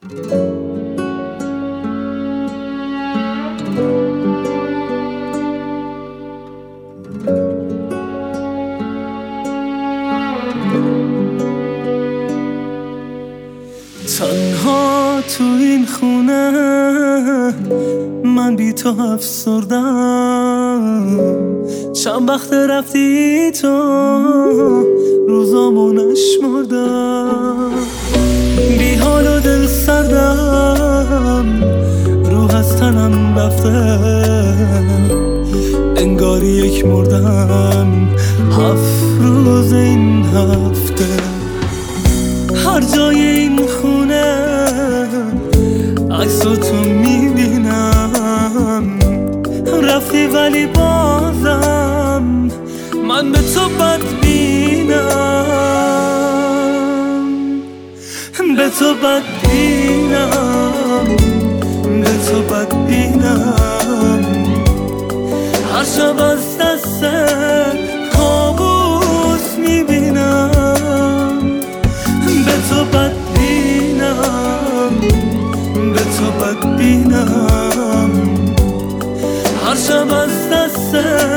تنها تو این خونه من بی تو افسردم، چند وقت رفتی تو روزامو نشمردم، بی حال و دل سردم، روح از تنم رفته، انگاری یک مردم 7 روز این هفته. هر جای این خونه عکس تو میبینم، رفتی ولی بازم من به تو بدبینم، به تو بدبینم، به تو بدبینم. هر شب از دست کابوس میبینم، به تو بدبینم، به تو بدبینم. هر شب از دست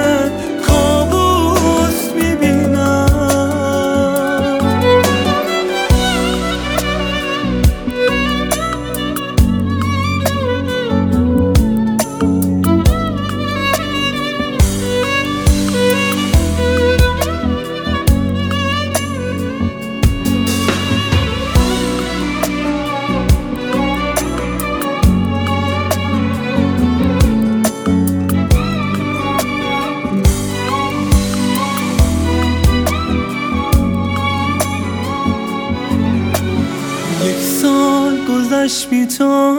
کابوس میبینم. گذشت بی تو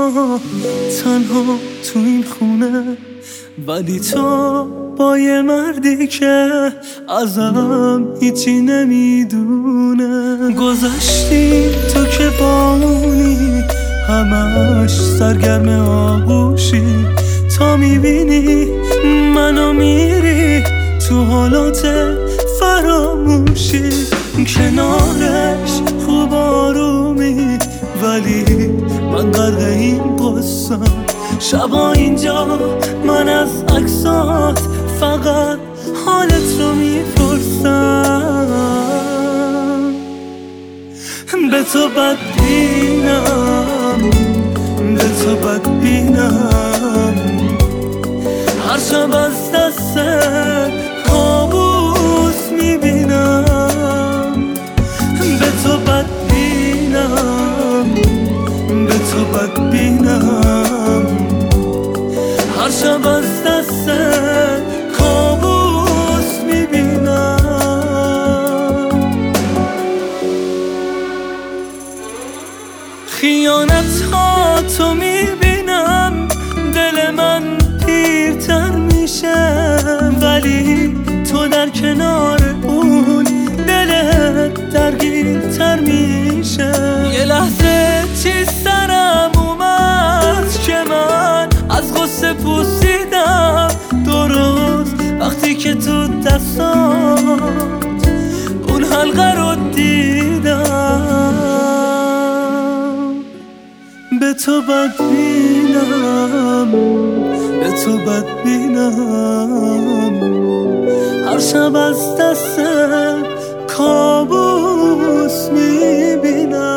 تنها تو این خونه، ولی تو با یه مردی که ازم هیچی نمیدونه. گذشتی تو که با اونی همش سرگرم آغوشی، تا میبینی منو میری تو حالات فراموشی. کنارش خوب آرومی ولی من غرق این قصم، شبا اینجا من از عکسات فقط حالت رو میپرسم. به تو بدبینم، به تو بدبینم. هر شب از دست کابوس میبینم، به تو بدبینم، به تو بدبینم. هر شب از دست کابوس میبینم. خیانت ها تو میبینم، دل من پیرتر میشه، ولی تو در کنار اون دلت درگیرتر میشه. یه لحظه چیز سرم اومد که من از غصه پوسیدم، درست وقتی که تو دستات اون حلقه رو دیدم. به تو بدبینم، به تو بدبینم. هر شب از دست کابوس میبینم.